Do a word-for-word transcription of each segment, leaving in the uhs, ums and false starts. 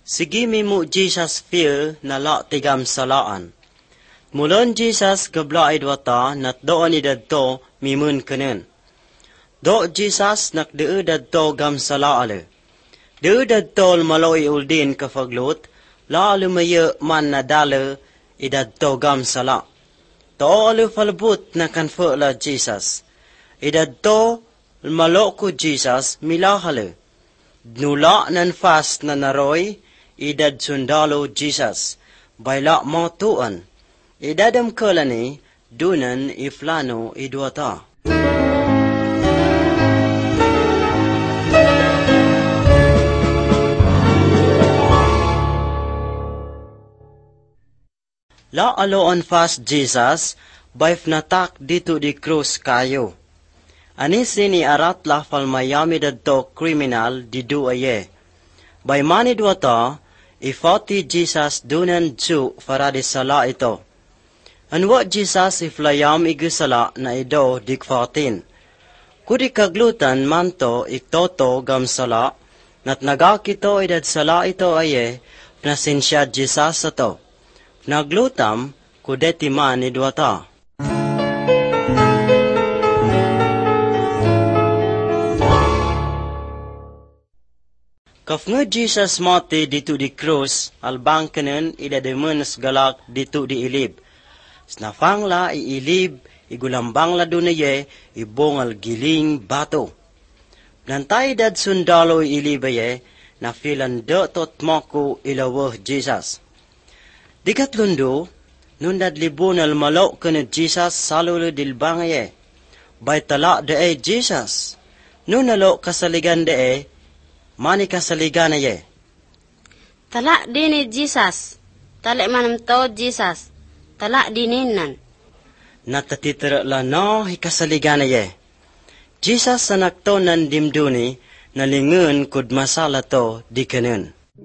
Sige mimu Jesus fear na la tigam salaan. Mulon Jesus gabla idwata nat doon idadto mimun kenen. Do Jesus nakdeu dadto gam salaale. Deu dadto maloi uldin kafaglut, la lumaya man nadale idadto gam sala. To alu falbut na kanfo la Jesus. Idadto malok ko Jesus milahale. Nula nan fast na naroy, idad sundalo Jesus. Bayla matuan. Idadam kalani, dunan iflano idwata. La aloon fast Jesus, bay fnatak dito di krus kayo. Anisin ni arat la falmayami dadto kriminal di duaye. Bay manidwata, ifati Jesus dunan ju faradi sala ito. Anwa Jesus iflayam igisala na ido dikfatin. Kudi kaglutan manto iktoto gam sala, nat nagakito idad sala ito aye, pnasinsya Jesus ato. Naglutam kudeti man idwata. Kafnga Jesus mati dito di krus, albang kanen idademenes galak dito di ilib. Snafang la iilib, igulambang la dunaye, ibongal giling bato. Nantay dad sundalo iilibaye, na filando tot moko ilawah Jesus. Dikatlundo, nundad libunal malok kana Jesus salulo dilbangaye. Bay tala dae Jesus, nunalo kasaligan dae, mani kasaligan aye. Tala dini Jesus, tala manam to Jesus, tala dininan. Natatitira la no hikasaligan aye. Jesus sanakto nan dimduni, nalingun kud masala to di kanun.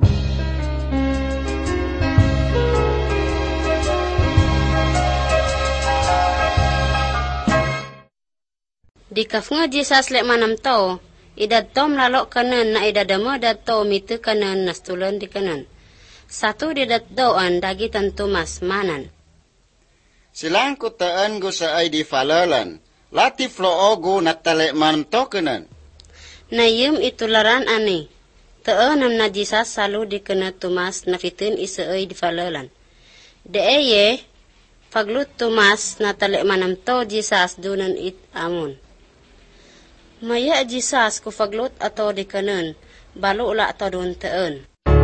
Di kafnga Jesus lek manam to, idad tom lalok kanan na idadama dad to mitu kanan nastulan di kanan. Satu di dad doan dagitan Tumas manan. Silang ko taan go sa ay di falalan, lati floo go natalek manam to kanan. Nayim itularan ani, taanam na Jesus salu di kanan Tumas na fitin isa ay di falalan. Deeye, paglut Tumas natalek manam to Jesus dunan it amun. Maya Jesus ko faglot ato di kanan, balo la ato doon taan.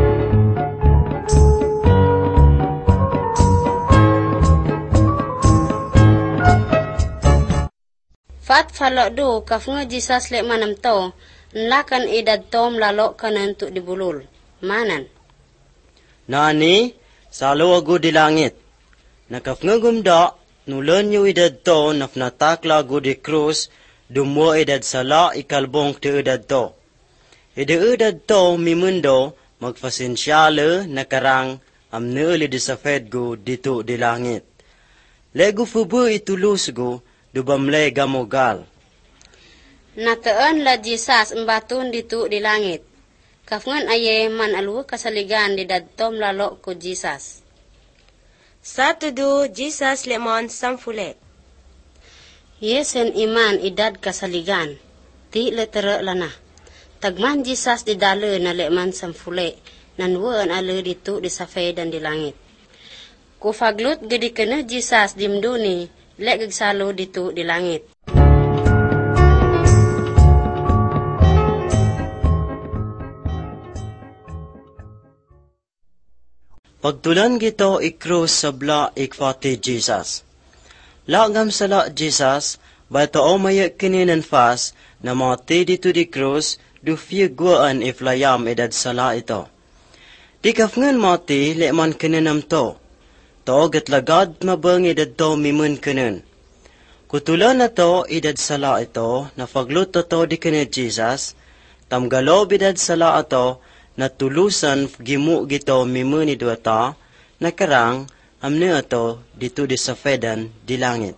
Fat falo do kafnga Jesus lek manam to, nlakan idad tom lalo kanan tu di bulul. Manan. Nani, salo ago di langit. Nakafnga gumda, nulan yu idad to nafnatak lago di krus, Dumo edad sala ikalbong te edad to. Ede edad to mimundo magfasensyale nakarang amne li disafed go dito di langit. Lego fubu itulus go dubamle gamogal. Nataan la Jesus mbatun dito di langit. Kafngan aye man alu kasaligan di dadtom lalo ko Jesus. Satudu Jesus lemon samfule. Yesen iman idad kasaligan, ti letera lana. Tagman Jesus di dale na leman samfule, nanwaan ale dito di safe dan di langit. Kufaglut gedi kena Jesus dimduni, lek salo dito di langit. Pagtulan gito ikrus sabla ikfati Jesus. Lagam sala Jesus, bato o maya kininan fas, na mati dito di krus, du fiyagwaan iflayam edad sala ito. Di kafngan mati, leman kininam to. To gatlagad mabang edad to mimun kinin. Kutulan na to edad sala ito, na fagluto to di kinid Jesus, tamgalob edad sala ito, na tulusan gimu gito mimun idwata, na karang, amne ato dito di sa fedan di langit.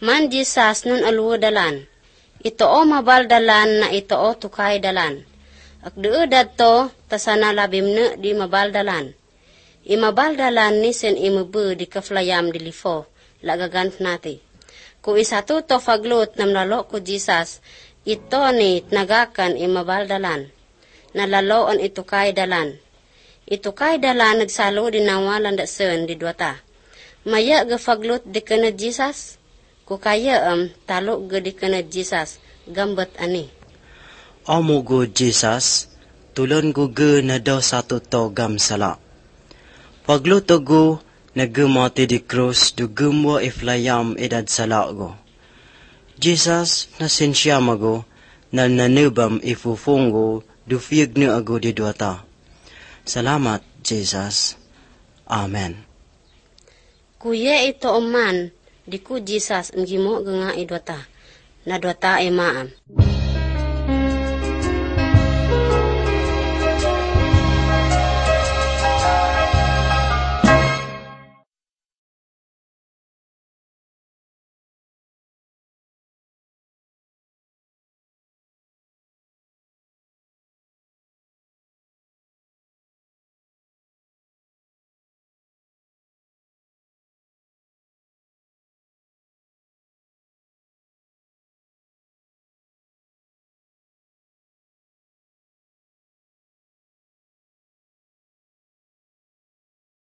Man Jesus nun aluwa dalan. Ito o mabal dalan na ito o tukay dalan. Ak duu dadto tasana labim na di mabal dalan. Imabal dalan ni sen imubu di kaflayam di lifo. Lagagant nati. Ku isatu to faglut namlalo ko Jesus. Ito ni nagakan imabal dalan. Nalaloon ito kay dalan. Ito kay dalan nagsalo di nawalan da sen di duwata. Maya ga faglut di kana Jesus. Ku kaya am um, talo ga di kana Jesus. Gambat ani. Amo go Jesus, tulon go ge na daw satu to gam sala. Pagluto go, nagumati di krus, dugumwa iflayam edad sala go. Jesus, nasinsya mago, na nanubam ifufungo, dufiyag na ago di duwata. Salamat, Jesus. Amen. Kuya ito oman, di ku Jesus, ang gimo nga idwata. Na duwata ay maam.